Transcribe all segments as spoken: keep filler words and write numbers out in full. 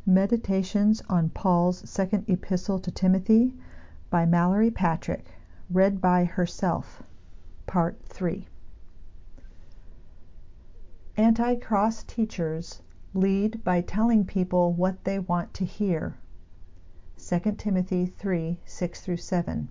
Meditations on Paul's Second Epistle to Timothy by Mallory Patrick, read by herself, Part three. Anti-cross teachers lead by telling people what they want to hear. Second Timothy three, six through seven.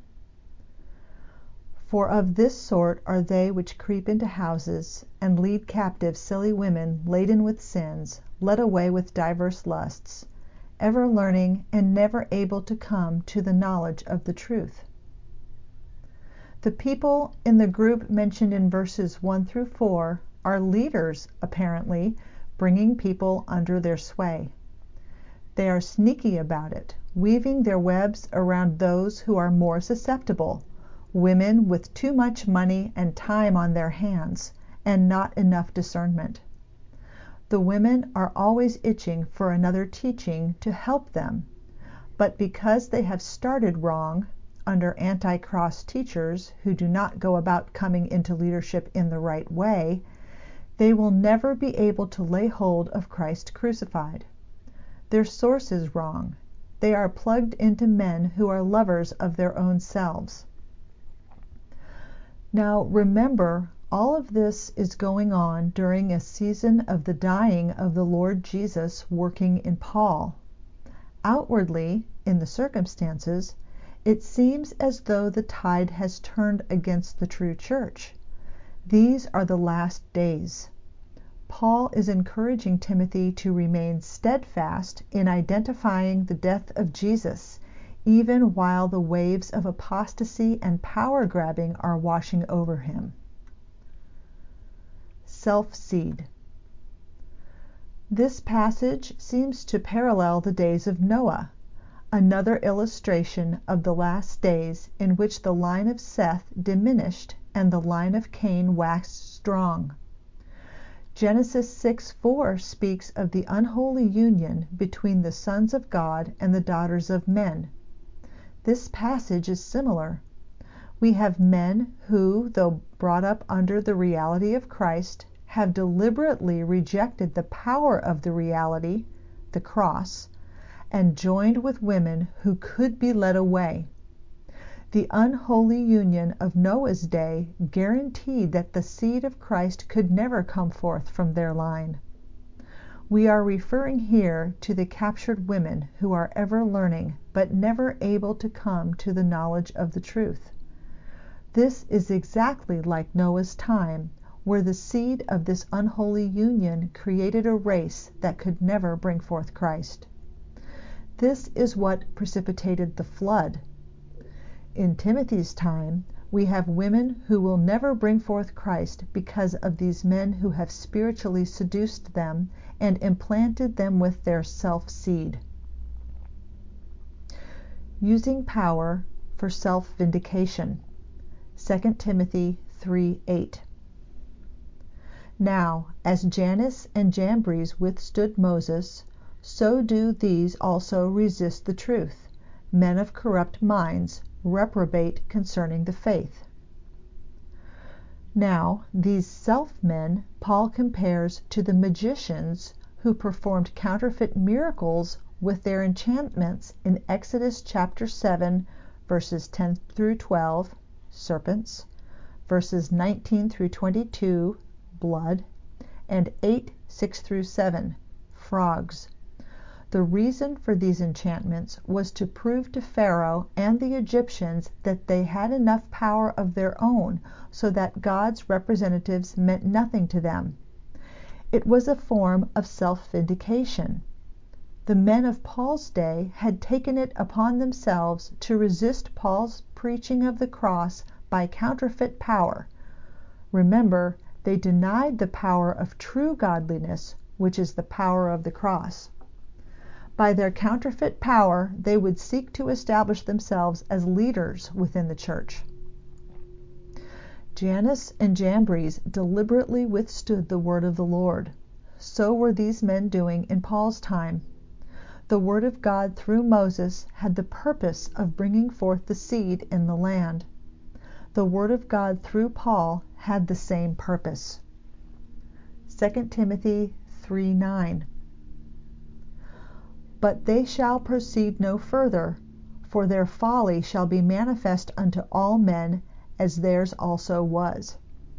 For of this sort are they which creep into houses, and lead captive silly women laden with sins, led away with divers lusts, ever learning and never able to come to the knowledge of the truth. The people in the group mentioned in verses one through four are leaders, apparently, bringing people under their sway. They are sneaky about it, weaving their webs around those who are more susceptible, women with too much money and time on their hands, and not enough discernment. The women are always itching for another teaching to help them, but because they have started wrong, under anti-cross teachers who do not go about coming into leadership in the right way, they will never be able to lay hold of Christ crucified. Their source is wrong. They are plugged into men who are lovers of their own selves. Now remember, all of this is going on during a season of the dying of the Lord Jesus working in Paul. Outwardly, in the circumstances, it seems as though the tide has turned against the true church. These are the last days. Paul is encouraging Timothy to remain steadfast in identifying the death of Jesus, even while the waves of apostasy and power-grabbing are washing over him. Self-seed. This passage seems to parallel the days of Noah, another illustration of the last days in which the line of Seth diminished and the line of Cain waxed strong. Genesis six four speaks of the unholy union between the sons of God and the daughters of men. This passage is similar. We have men who, though brought up under the reality of Christ, have deliberately rejected the power of the reality, the cross, and joined with women who could be led away. The unholy union of Noah's day guaranteed that the seed of Christ could never come forth from their line. We are referring here to the captured women who are ever learning but never able to come to the knowledge of the truth. This is exactly like Noah's time, where the seed of this unholy union created a race that could never bring forth Christ. This is what precipitated the flood. In Timothy's time, we have women who will never bring forth Christ because of these men who have spiritually seduced them and implanted them with their self-seed. Using power for self-vindication. Second Timothy three eight. Now, as Jannes and Jambres withstood Moses, so do these also resist the truth. Men of corrupt minds, reprobate concerning the faith. Now, these self-men Paul compares to the magicians who performed counterfeit miracles with their enchantments in Exodus chapter seven, verses ten through twelve, serpents, verses nineteen through twenty-two, blood, and eight, six through seven, frogs. The reason for these enchantments was to prove to Pharaoh and the Egyptians that they had enough power of their own so that God's representatives meant nothing to them. It was a form of self-vindication. The men of Paul's day had taken it upon themselves to resist Paul's preaching of the cross by counterfeit power. Remember, they denied the power of true godliness, which is the power of the cross. By their counterfeit power, they would seek to establish themselves as leaders within the church. Jannes and Jambres deliberately withstood the word of the Lord. So were these men doing in Paul's time. The word of God through Moses had the purpose of bringing forth the seed in the land. The word of God through Paul had the same purpose. Second Timothy three nine. But they shall proceed no further, for their folly shall be manifest unto all men, as theirs also was.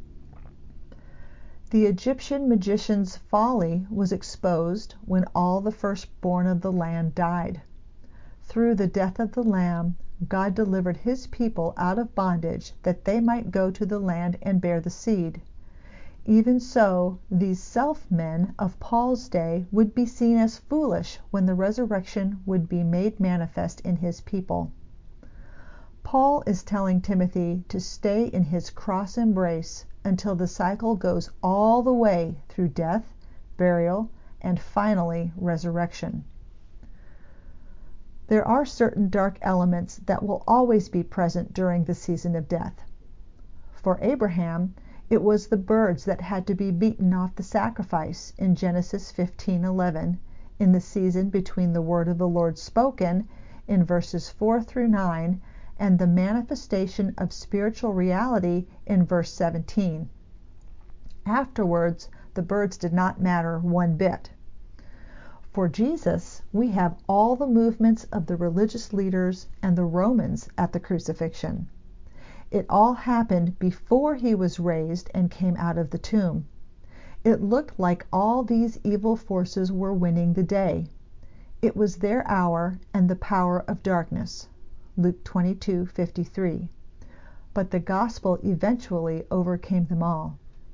The Egyptian magician's folly was exposed when all the firstborn of the land died. Through the death of the Lamb, God delivered his people out of bondage, that they might go to the land and bear the seed. Even so, these self-men of Paul's day would be seen as foolish when the resurrection would be made manifest in his people. Paul is telling Timothy to stay in his cross embrace until the cycle goes all the way through death, burial, and finally resurrection. There are certain dark elements that will always be present during the season of death. For Abraham, it was the birds that had to be beaten off the sacrifice in Genesis fifteen eleven, in the season between the word of the Lord spoken in verses four through nine and the manifestation of spiritual reality in verse seventeen. Afterwards, the birds did not matter one bit. For Jesus, we have all the movements of the religious leaders and the Romans at the crucifixion. It all happened before he was raised and came out of the tomb. It looked like all these evil forces were winning the day. It was their hour and the power of darkness. Luke twenty-two fifty-three. But the gospel eventually overcame them all.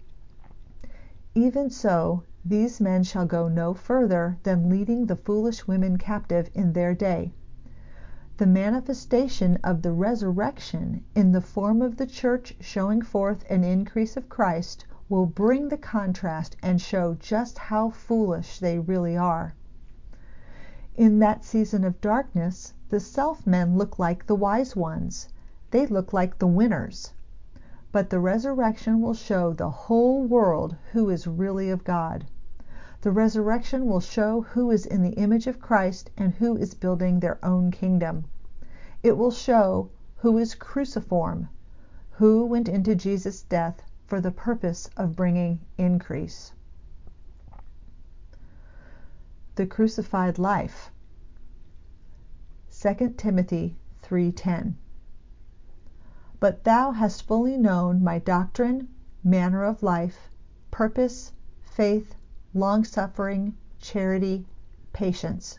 Even so, these men shall go no further than leading the foolish women captive in their day. The manifestation of the resurrection in the form of the church showing forth an increase of Christ will bring the contrast and show just how foolish they really are. In that season of darkness, the self-men look like the wise ones. They look like the winners. But the resurrection will show the whole world who is really of God. The resurrection will show who is in the image of Christ and who is building their own kingdom. It will show who is cruciform, who went into Jesus' death for the purpose of bringing increase. The crucified life. Second Timothy three ten. But thou hast fully known my doctrine, manner of life, purpose, faith, long-suffering, charity, patience.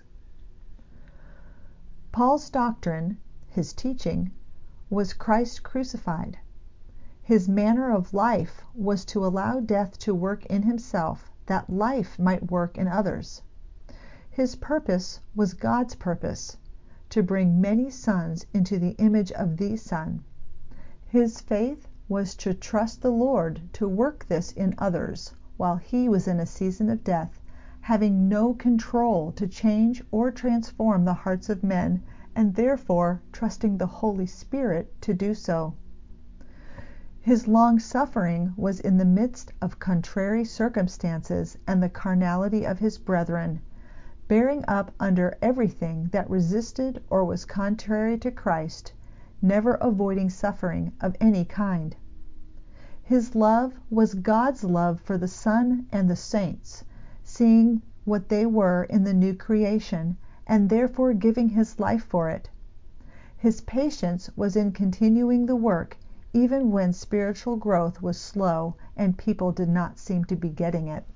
Paul's doctrine, his teaching, was Christ crucified. His manner of life was to allow death to work in himself, that life might work in others. His purpose was God's purpose, to bring many sons into the image of the Son. His faith was to trust the Lord to work this in others, while he was in a season of death, having no control to change or transform the hearts of men, and therefore trusting the Holy Spirit to do so. His long-suffering was in the midst of contrary circumstances and the carnality of his brethren, bearing up under everything that resisted or was contrary to Christ, never avoiding suffering of any kind. His love was God's love for the Son and the saints, seeing what they were in the new creation, and therefore giving his life for it. His patience was in continuing the work, even when spiritual growth was slow and people did not seem to be getting it.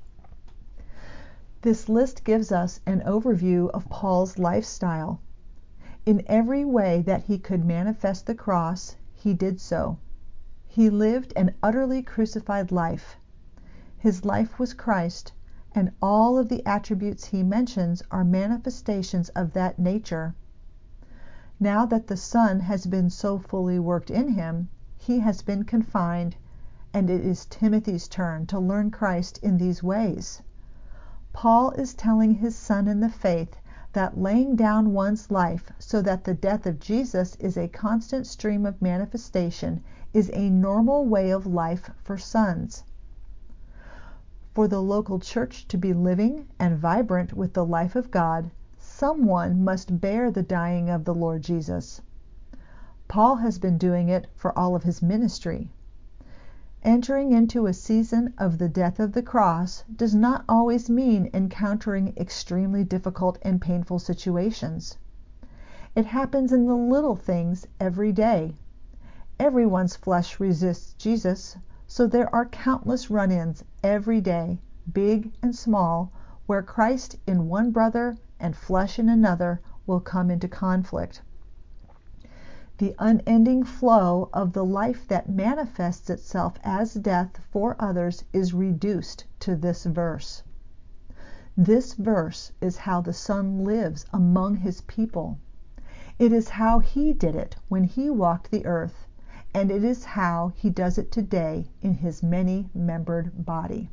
This list gives us an overview of Paul's lifestyle. In every way that he could manifest the cross, he did so. He lived an utterly crucified life. His life was Christ, and all of the attributes he mentions are manifestations of that nature. Now that the Son has been so fully worked in him, he has been confined, and it is Timothy's turn to learn Christ in these ways. Paul is telling his son in the faith that laying down one's life so that the death of Jesus is a constant stream of manifestation is a normal way of life for sons. For the local church to be living and vibrant with the life of God, someone must bear the dying of the Lord Jesus. Paul has been doing it for all of his ministry. Entering into a season of the death of the cross does not always mean encountering extremely difficult and painful situations. It happens in the little things every day. Everyone's flesh resists Jesus, so there are countless run-ins every day, big and small, where Christ in one brother and flesh in another will come into conflict. The unending flow of the life that manifests itself as death for others is reduced to this verse. This verse is how the Son lives among his people. It is how he did it when he walked the earth, and it is how he does it today in his many-membered body.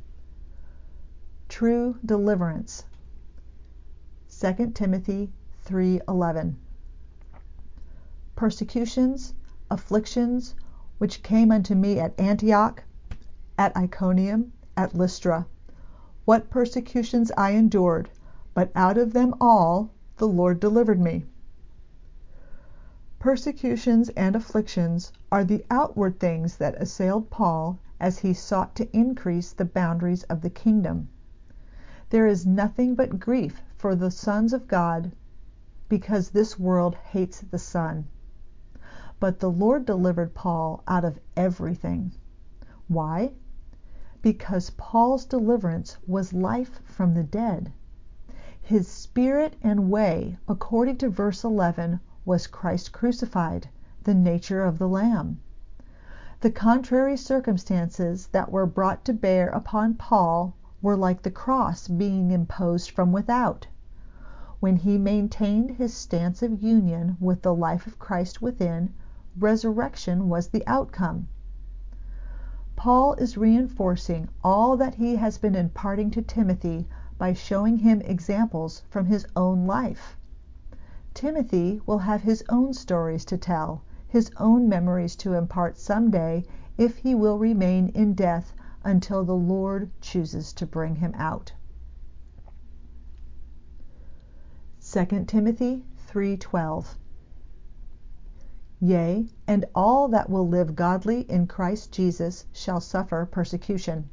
True deliverance. Second Timothy three eleven. Persecutions, afflictions, which came unto me at Antioch, at Iconium, at Lystra. What persecutions I endured, but out of them all the Lord delivered me. Persecutions and afflictions are the outward things that assailed Paul as he sought to increase the boundaries of the kingdom. There is nothing but grief for the sons of God, because this world hates the Son. But the Lord delivered Paul out of everything. Why? Because Paul's deliverance was life from the dead. His spirit and way, according to verse eleven, was Christ crucified, the nature of the Lamb. The contrary circumstances that were brought to bear upon Paul were like the cross being imposed from without. When he maintained his stance of union with the life of Christ within, resurrection was the outcome. Paul is reinforcing all that he has been imparting to Timothy by showing him examples from his own life. Timothy will have his own stories to tell, his own memories to impart someday, if he will remain in death until the Lord chooses to bring him out. Second Timothy three twelve. Yea, and all that will live godly in Christ Jesus shall suffer persecution.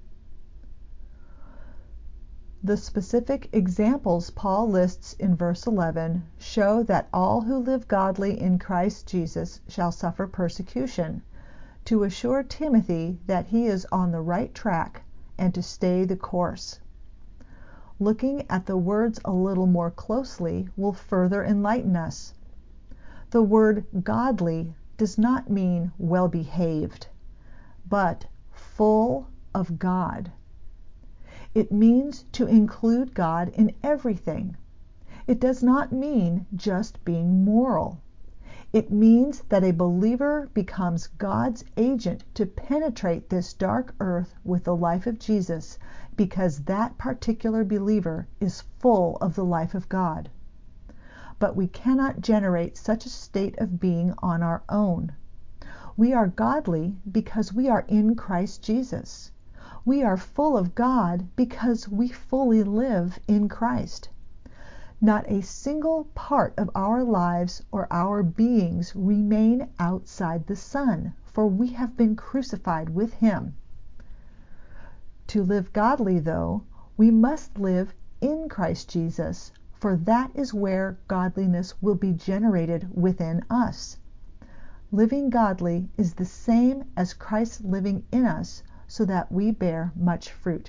The specific examples Paul lists in verse eleven show that all who live godly in Christ Jesus shall suffer persecution, to assure Timothy that he is on the right track and to stay the course. Looking at the words a little more closely will further enlighten us. The word godly does not mean well-behaved, but full of God. It means to include God in everything. It does not mean just being moral. It means that a believer becomes God's agent to penetrate this dark earth with the life of Jesus, because that particular believer is full of the life of God. But we cannot generate such a state of being on our own. We are godly because we are in Christ Jesus. We are full of God because we fully live in Christ. Not a single part of our lives or our beings remain outside the Son, for we have been crucified with him. To live godly, though, we must live in Christ Jesus, for that is where godliness will be generated within us. Living godly is the same as Christ living in us, so that we bear much fruit.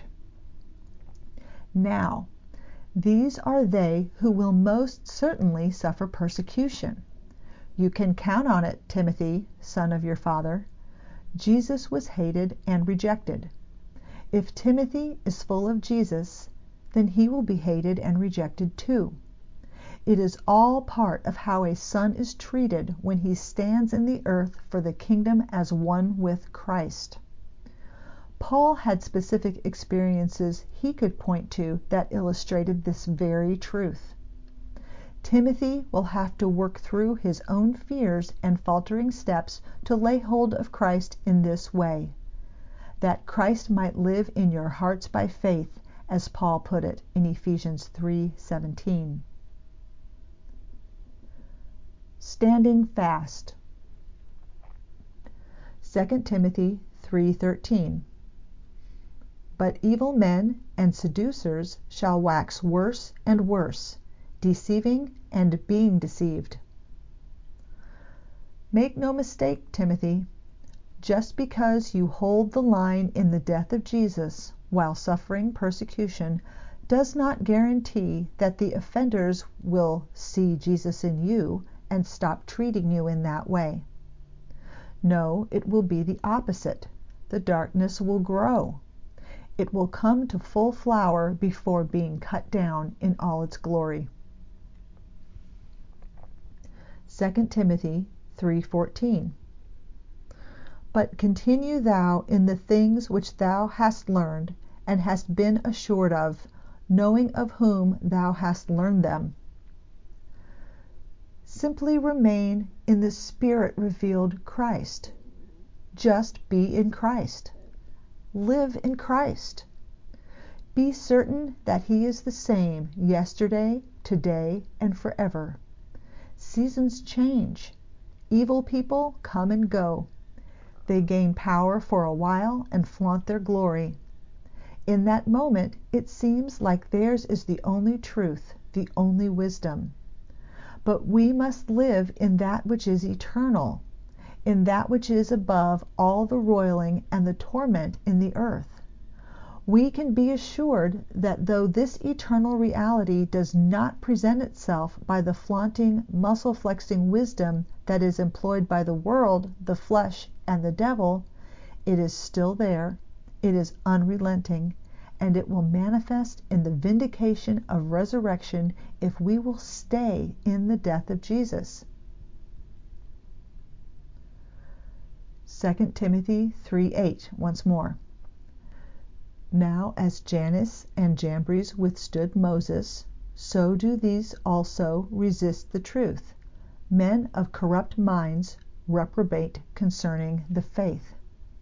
Now, these are they who will most certainly suffer persecution. You can count on it, Timothy, son of your father. Jesus was hated and rejected. If Timothy is full of Jesus, then he will be hated and rejected too. It is all part of how a son is treated when he stands in the earth for the kingdom as one with Christ. Paul had specific experiences he could point to that illustrated this very truth. Timothy will have to work through his own fears and faltering steps to lay hold of Christ in this way, that Christ might live in your hearts by faith, as Paul put it in Ephesians three seventeen. Standing fast. Second Timothy three thirteen. But evil men and seducers shall wax worse and worse, deceiving and being deceived. Make no mistake, Timothy, just because you hold the line in the death of Jesus while suffering persecution does not guarantee that the offenders will see Jesus in you and stop treating you in that way. No, it will be the opposite. The darkness will grow. It will come to full flower before being cut down in all its glory. Second Timothy three fourteen. But continue thou in the things which thou hast learned and hast been assured of, knowing of whom thou hast learned them. Simply remain in the Spirit-revealed Christ. Just be in Christ. Live in Christ. Be certain that He is the same yesterday, today, and forever. Seasons change. Evil people come and go. They gain power for a while and flaunt their glory. In that moment, it seems like theirs is the only truth, the only wisdom. But we must live in that which is eternal, in that which is above all the roiling and the torment in the earth. We can be assured that though this eternal reality does not present itself by the flaunting, muscle-flexing wisdom that is employed by the world, the flesh, and the devil, it is still there, it is unrelenting, and it will manifest in the vindication of resurrection if we will stay in the death of Jesus. Second Timothy three eight, once more. Now as Jannes and Jambres withstood Moses, so do these also resist the truth. Men of corrupt minds reprobate concerning the faith.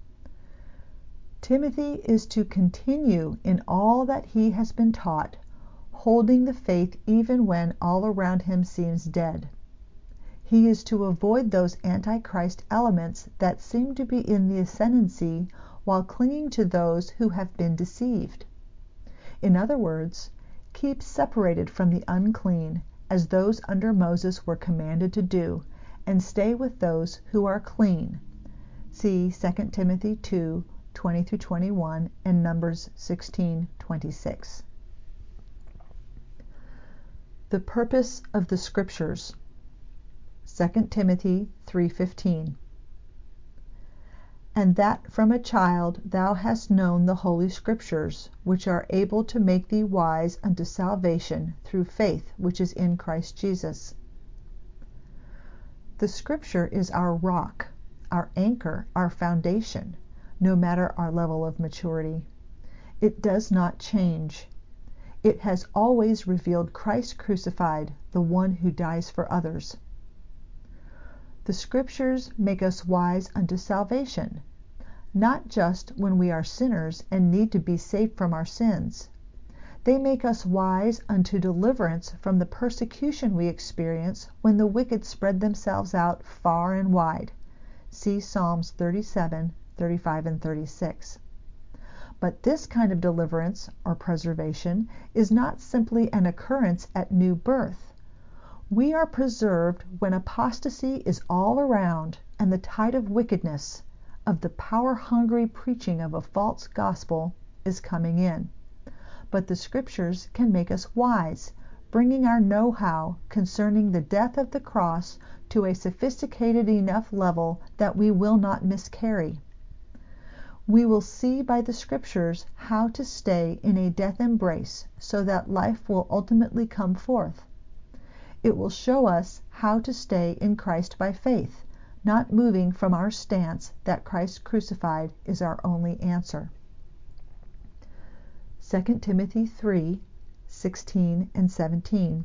Timothy is to continue in all that he has been taught, holding the faith even when all around him seems dead. He is to avoid those antichrist elements that seem to be in the ascendancy while clinging to those who have been deceived. In other words, keep separated from the unclean, as those under Moses were commanded to do, and stay with those who are clean. See Second Timothy two twenty through twenty-one and Numbers sixteen twenty-six. The purpose of the Scriptures. Second Timothy three fifteen. And that from a child thou hast known the Holy Scriptures, which are able to make thee wise unto salvation through faith which is in Christ Jesus. The Scripture is our rock, our anchor, our foundation, no matter our level of maturity. It does not change. It has always revealed Christ crucified, the one who dies for others. The Scriptures make us wise unto salvation, not just when we are sinners and need to be saved from our sins. They make us wise unto deliverance from the persecution we experience when the wicked spread themselves out far and wide. See Psalms thirty-seven, thirty-five, and thirty-six. But this kind of deliverance or preservation is not simply an occurrence at new birth. We are preserved when apostasy is all around and the tide of wickedness, of the power-hungry preaching of a false gospel, is coming in. But the Scriptures can make us wise, bringing our know-how concerning the death of the cross to a sophisticated enough level that we will not miscarry. We will see by the Scriptures how to stay in a death embrace so that life will ultimately come forth. It will show us how to stay in Christ by faith, not moving from our stance that Christ crucified is our only answer. Second Timothy three sixteen and seventeen.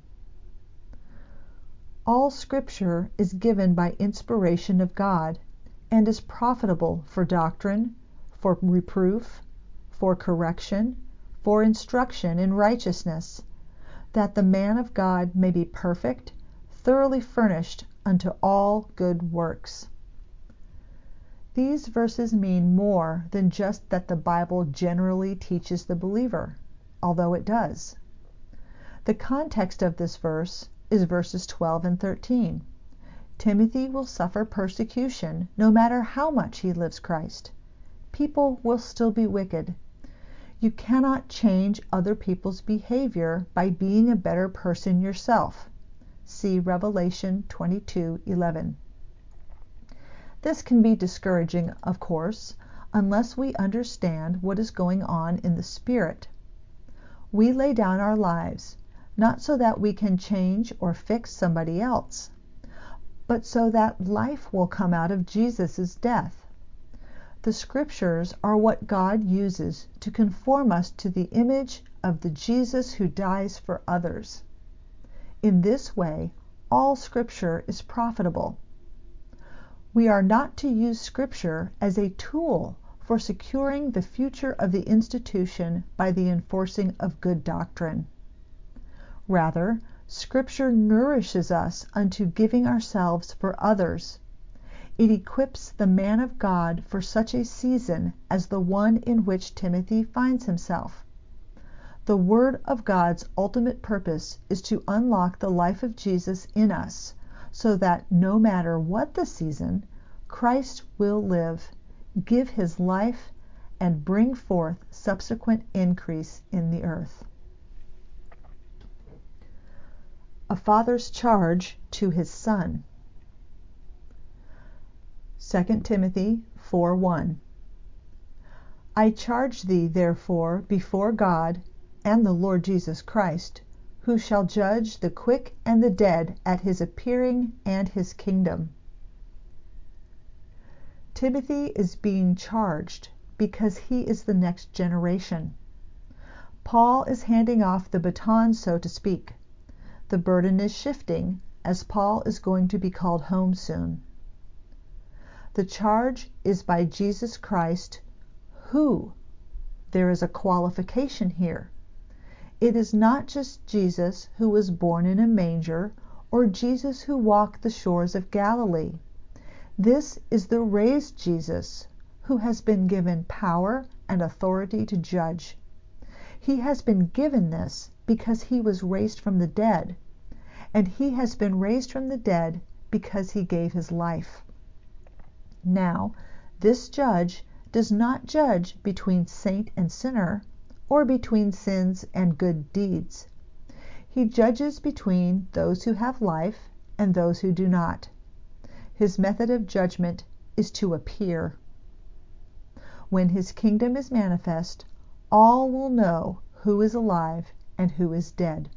All Scripture is given by inspiration of God, and is profitable for doctrine, for reproof, for correction, for instruction in righteousness, that the man of God may be perfect, thoroughly furnished unto all good works. These verses mean more than just that the Bible generally teaches the believer, although it does. The context of this verse is verses twelve and thirteen. Timothy will suffer persecution no matter how much he lives Christ. People will still be wicked. You cannot change other people's behavior by being a better person yourself. See Revelation twenty-two eleven. This can be discouraging, of course, unless we understand what is going on in the Spirit. We lay down our lives, not so that we can change or fix somebody else, but so that life will come out of Jesus' death. The Scriptures are what God uses to conform us to the image of the Jesus who dies for others. In this way, all Scripture is profitable. We are not to use Scripture as a tool for securing the future of the institution by the enforcing of good doctrine. Rather, Scripture nourishes us unto giving ourselves for others. It equips the man of God for such a season as the one in which Timothy finds himself. The Word of God's ultimate purpose is to unlock the life of Jesus in us, so that no matter what the season, Christ will live, give his life, and bring forth subsequent increase in the earth. A father's charge to his son. Second Timothy four one. I charge thee therefore before God and the Lord Jesus Christ, who shall judge the quick and the dead at his appearing and his kingdom. Timothy is being charged because he is the next generation. Paul is handing off the baton, so to speak. The burden is shifting, as Paul is going to be called home soon. The charge is by Jesus Christ, who? There is a qualification here. It is not just Jesus who was born in a manger, or Jesus who walked the shores of Galilee. This is the raised Jesus, who has been given power and authority to judge. He has been given this because he was raised from the dead, and he has been raised from the dead because he gave his life. Now, this judge does not judge between saint and sinner, or between sins and good deeds. He judges between those who have life and those who do not. His method of judgment is to appear. When his kingdom is manifest, all will know who is alive and who is dead.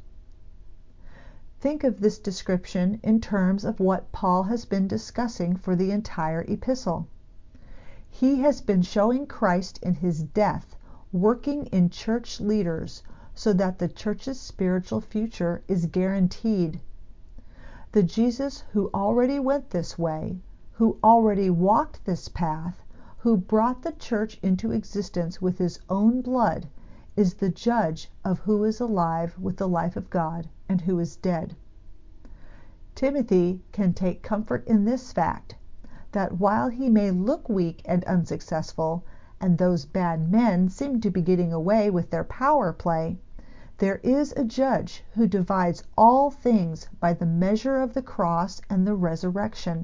Think of this description in terms of what Paul has been discussing for the entire epistle. He has been showing Christ in his death, working in church leaders so that the church's spiritual future is guaranteed. The Jesus who already went this way, who already walked this path, who brought the church into existence with his own blood, is the judge of who is alive with the life of God and who is dead. Timothy can take comfort in this fact, that while he may look weak and unsuccessful, and those bad men seem to be getting away with their power play, there is a judge who divides all things by the measure of the cross and the resurrection.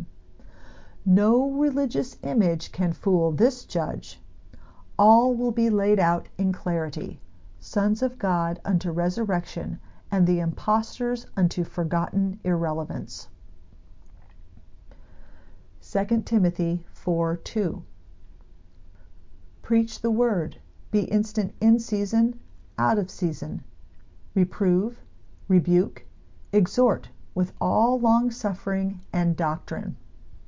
No religious image can fool this judge. All will be laid out in clarity, sons of God unto resurrection, and the impostors unto forgotten irrelevance. Second Timothy four two. Preach the word, be instant in season, out of season. Reprove, rebuke, exhort with all long-suffering and doctrine.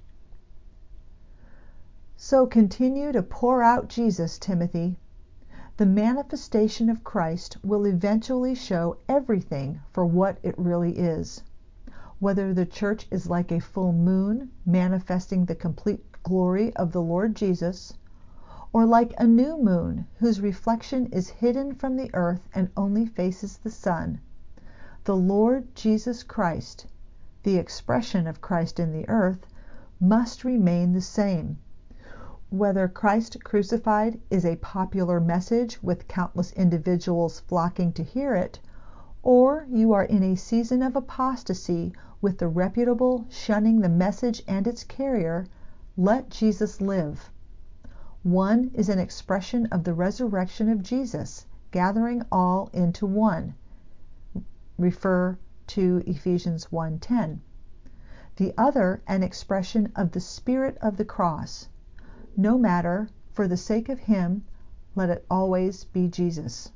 So continue to pour out Jesus, Timothy. The manifestation of Christ will eventually show everything for what it really is. Whether the church is like a full moon manifesting the complete glory of the Lord Jesus, or like a new moon whose reflection is hidden from the earth and only faces the sun, the Lord Jesus Christ, the expression of Christ in the earth, must remain the same. Whether Christ crucified is a popular message with countless individuals flocking to hear it, or you are in a season of apostasy with the reputable shunning the message and its carrier, let Jesus live. One is an expression of the resurrection of Jesus, gathering all into one. Refer to Ephesians one ten. The other an expression of the spirit of the cross. No matter, for the sake of him, let it always be Jesus.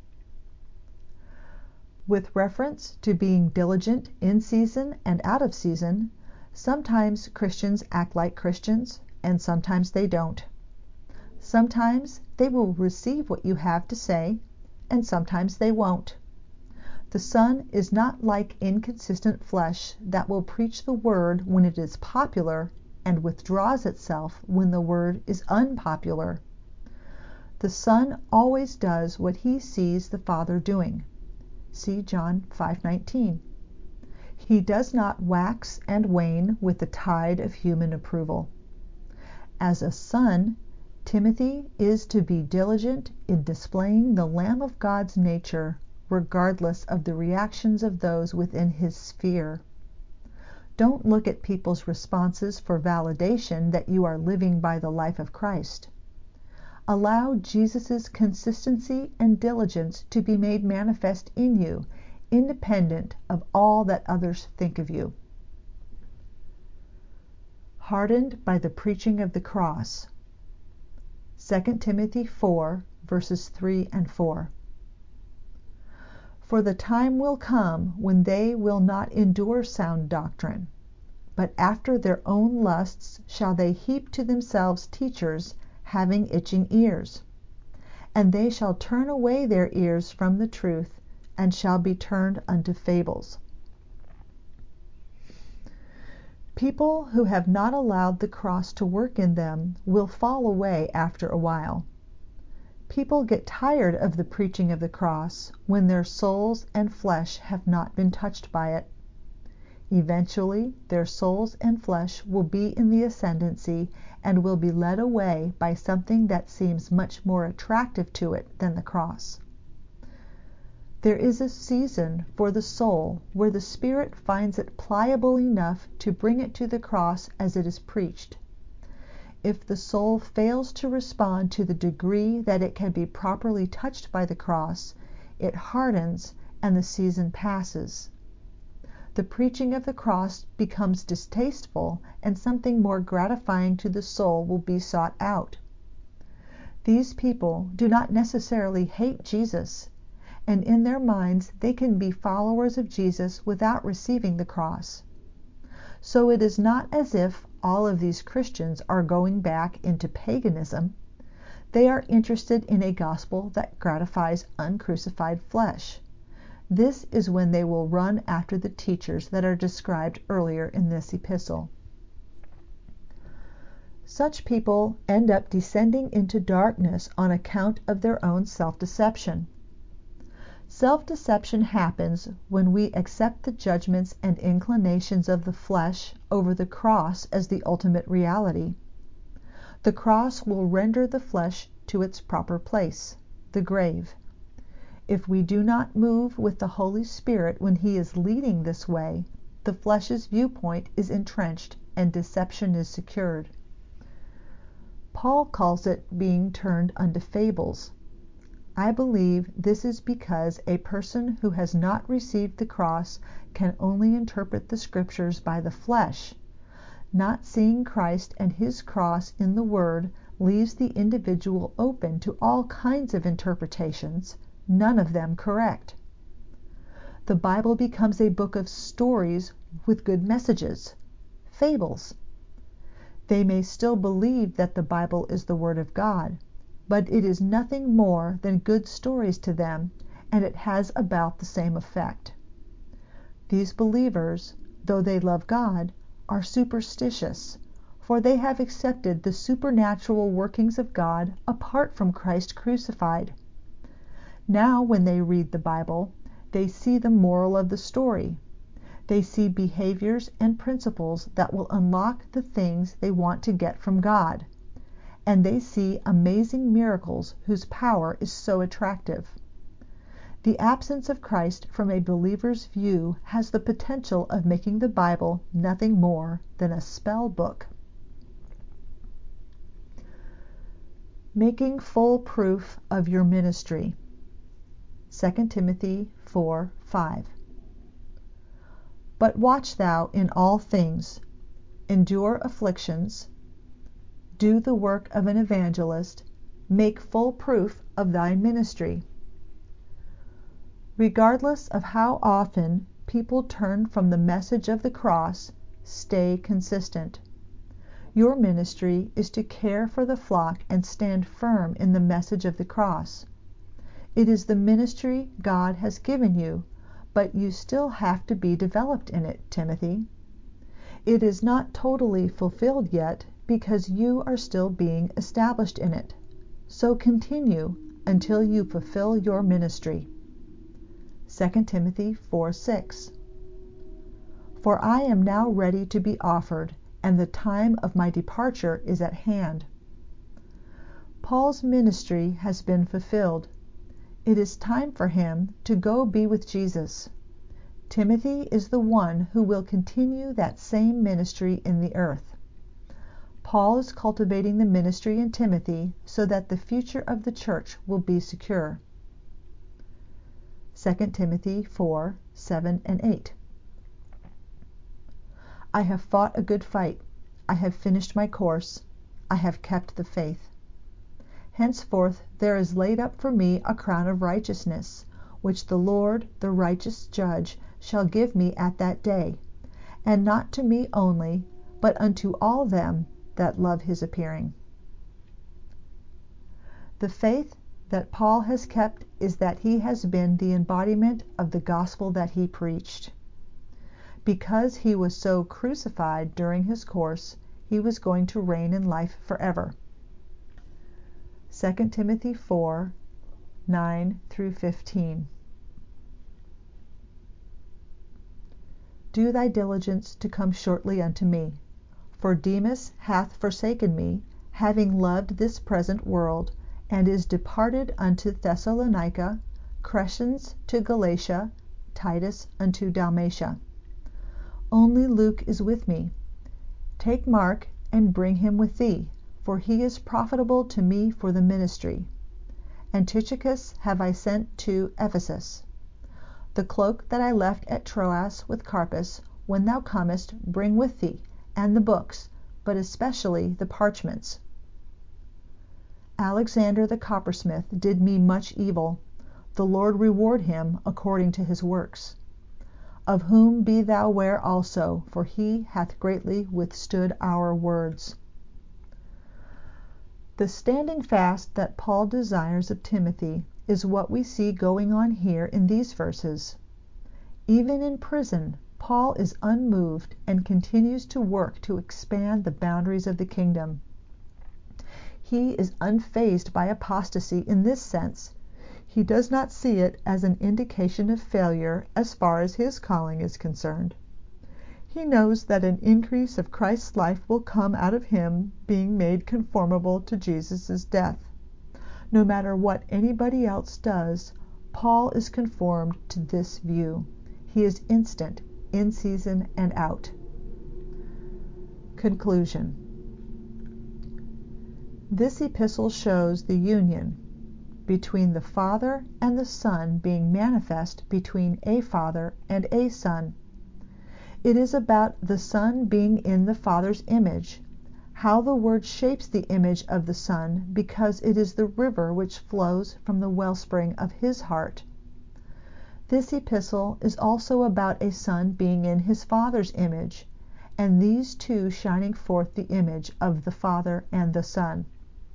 With reference to being diligent in season and out of season, sometimes Christians act like Christians, and sometimes they don't. Sometimes they will receive what you have to say, and sometimes they won't. The Son is not like inconsistent flesh that will preach the word when it is popular and withdraws itself when the word is unpopular. The Son always does what he sees the Father doing. See John five nineteen. He does not wax and wane with the tide of human approval. As a son, Timothy is to be diligent in displaying the Lamb of God's nature, regardless of the reactions of those within his sphere. Don't look at people's responses for validation that you are living by the life of Christ. Allow Jesus' consistency and diligence to be made manifest in you, independent of all that others think of you. Hardened by the preaching of the cross. Second Timothy four, verses three and four. For the time will come when they will not endure sound doctrine, but after their own lusts shall they heap to themselves teachers having itching ears. And they shall turn away their ears from the truth, and shall be turned unto fables. People who have not allowed the cross to work in them will fall away after a while. People get tired of the preaching of the cross when their souls and flesh have not been touched by it. Eventually, their souls and flesh will be in the ascendancy and will be led away by something that seems much more attractive to it than the cross. There is a season for the soul where the Spirit finds it pliable enough to bring it to the cross as it is preached. If the soul fails to respond to the degree that it can be properly touched by the cross, it hardens and the season passes. The preaching of the cross becomes distasteful, and something more gratifying to the soul will be sought out. These people do not necessarily hate Jesus, and in their minds they can be followers of Jesus without receiving the cross. So it is not as if all of these Christians are going back into paganism. They are interested in a gospel that gratifies uncrucified flesh. This is when they will run after the teachers that are described earlier in this epistle. Such people end up descending into darkness on account of their own self-deception. Self-deception happens when we accept the judgments and inclinations of the flesh over the cross as the ultimate reality. The cross will render the flesh to its proper place, the grave. If we do not move with the Holy Spirit when He is leading this way, the flesh's viewpoint is entrenched and deception is secured. Paul calls it being turned unto fables. I believe this is because a person who has not received the cross can only interpret the Scriptures by the flesh. Not seeing Christ and His cross in the Word leaves the individual open to all kinds of interpretations, none of them correct. The Bible becomes a book of stories with good messages, fables. They may still believe that the Bible is the Word of God, but it is nothing more than good stories to them, and it has about the same effect. These believers, though they love God, are superstitious, for they have accepted the supernatural workings of God apart from Christ crucified. Now, when they read the Bible, they see the moral of the story. They see behaviors and principles that will unlock the things they want to get from God. and they see amazing miracles whose power is so attractive. The absence of Christ from a believer's view has the potential of making the Bible nothing more than a spell book. Making full proof of your ministry. Second Timothy four five. But watch thou in all things, endure afflictions, do the work of an evangelist, make full proof of thy ministry. Regardless of how often people turn from the message of the cross, stay consistent. Your ministry is to care for the flock and stand firm in the message of the cross. It is the ministry God has given you, but you still have to be developed in it, Timothy. It is not totally fulfilled yet because you are still being established in it. So continue until you fulfill your ministry. Second Timothy four six. For I am now ready to be offered, and the time of my departure is at hand. Paul's ministry has been fulfilled. It is time for him to go be with Jesus. Timothy is the one who will continue that same ministry in the earth. Paul is cultivating the ministry in Timothy so that the future of the church will be secure. Second Timothy four seven and eight. I have fought a good fight. I have finished my course. I have kept the faith. Henceforth there is laid up for me a crown of righteousness, which the Lord, the righteous judge, shall give me at that day, and not to me only, but unto all them that love his appearing. The faith that Paul has kept is that he has been the embodiment of the gospel that he preached. Because he was so crucified during his course, he was going to reign in life forever. Second Timothy four nine through fifteen. Do thy diligence to come shortly unto me. For Demas hath forsaken me, having loved this present world, and is departed unto Thessalonica, Crescens to Galatia, Titus unto Dalmatia. Only Luke is with me. Take Mark, and bring him with thee, for he is profitable to me for the ministry. And Tychicus have I sent to Ephesus. The cloak that I left at Troas with Carpus, when thou comest, bring with thee, and the books, but especially the parchments. Alexander the coppersmith did me much evil. The Lord reward him according to his works. Of whom be thou ware also, for he hath greatly withstood our words. The standing fast that Paul desires of Timothy is what we see going on here in these verses. Even in prison, Paul is unmoved and continues to work to expand the boundaries of the kingdom. He is unfazed by apostasy in this sense. He does not see it as an indication of failure as far as his calling is concerned. He knows that an increase of Christ's life will come out of him being made conformable to Jesus' death. No matter what anybody else does, Paul is conformed to this view. He is instant, in season and out. Conclusion. This epistle shows the union between the Father and the Son being manifest between a Father and a Son. It is about the Son being in the Father's image, how the Word shapes the image of the Son because it is the river which flows from the wellspring of his heart. This epistle is also about a Son being in his Father's image, and these two shining forth the image of the Father and the Son.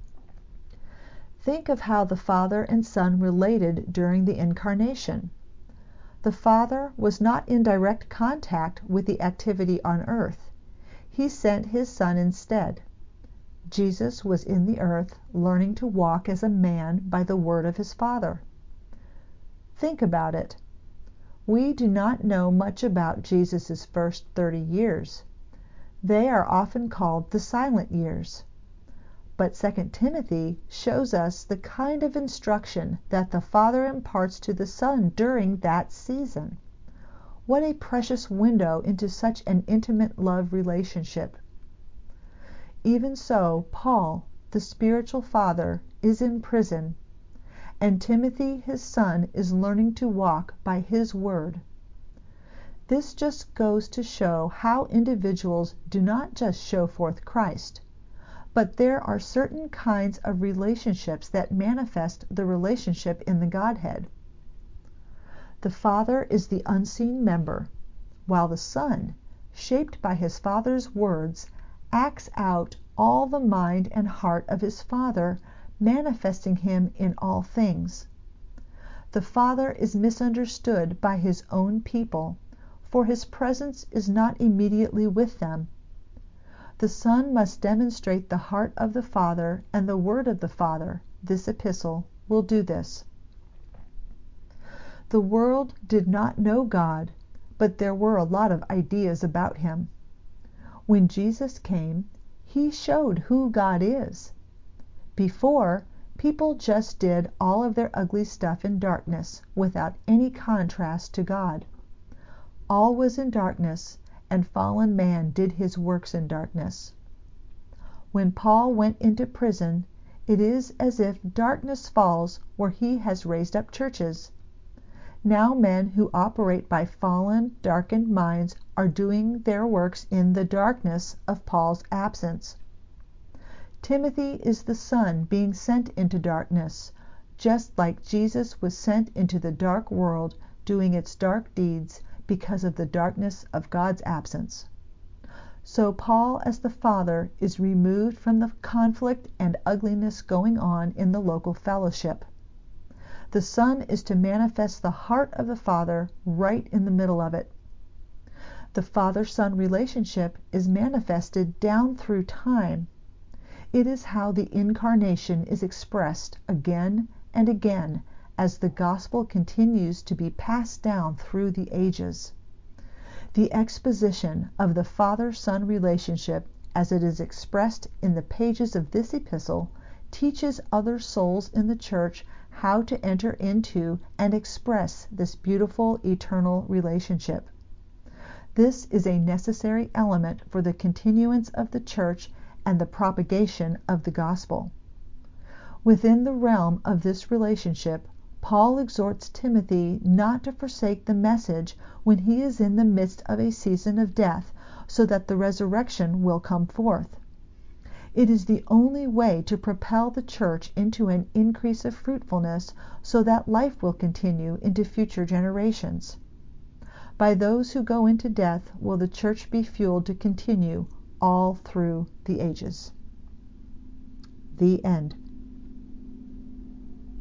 Think of how the Father and Son related during the Incarnation. The Father was not in direct contact with the activity on earth. He sent his Son instead. Jesus was in the earth, learning to walk as a man by the word of his Father. Think about it. We do not know much about Jesus' first thirty years. They are often called the silent years. But Second Timothy shows us the kind of instruction that the Father imparts to the Son during that season. What a precious window into such an intimate love relationship. Even so, Paul, the spiritual father, is in prison, and Timothy, his son, is learning to walk by his word. This just goes to show how individuals do not just show forth Christ, but there are certain kinds of relationships that manifest the relationship in the Godhead. The Father is the unseen member, while the Son, shaped by his Father's words, acts out all the mind and heart of his Father, manifesting him in all things. The Father is misunderstood by his own people, for his presence is not immediately with them. The Son must demonstrate the heart of the Father, and the word of the Father, this epistle, will do this. The world did not know God, but there were a lot of ideas about him. When Jesus came, he showed who God is. Before, people just did all of their ugly stuff in darkness, without any contrast to God. All was in darkness, and fallen man did his works in darkness. When Paul went into prison, it is as if darkness falls where he has raised up churches. Now men who operate by fallen, darkened minds are doing their works in the darkness of Paul's absence. Timothy is the son being sent into darkness, just like Jesus was sent into the dark world doing its dark deeds because of the darkness of God's absence. So Paul, as the father, is removed from the conflict and ugliness going on in the local fellowship. The Son is to manifest the heart of the Father right in the middle of it. The father-son relationship is manifested down through time. It is how the incarnation is expressed again and again as the gospel continues to be passed down through the ages. The exposition of the father-son relationship as it is expressed in the pages of this epistle teaches other souls in the church how to enter into and express this beautiful eternal relationship. This is a necessary element for the continuance of the church and the propagation of the gospel. Within the realm of this relationship, Paul exhorts Timothy not to forsake the message when he is in the midst of a season of death, so that the resurrection will come forth. It is the only way to propel the church into an increase of fruitfulness, so that life will continue into future generations. By those who go into death will the church be fueled to continue all through the ages. The end.